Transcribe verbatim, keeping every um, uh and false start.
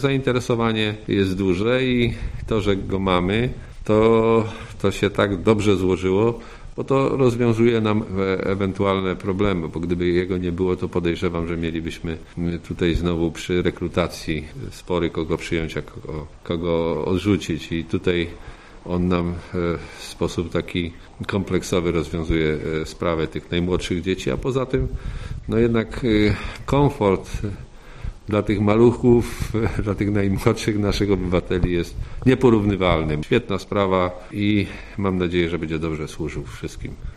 Zainteresowanie jest duże i to, że go mamy, to, to się tak dobrze złożyło, bo to rozwiązuje nam ewentualne problemy, bo gdyby jego nie było, to podejrzewam, że mielibyśmy tutaj znowu przy rekrutacji spory, kogo przyjąć, a kogo, kogo odrzucić. I tutaj on nam w sposób taki kompleksowy rozwiązuje sprawę tych najmłodszych dzieci, a poza tym no jednak komfort dla tych maluchów, dla tych najmłodszych naszych obywateli jest nieporównywalny. Świetna sprawa i mam nadzieję, że będzie dobrze służył wszystkim.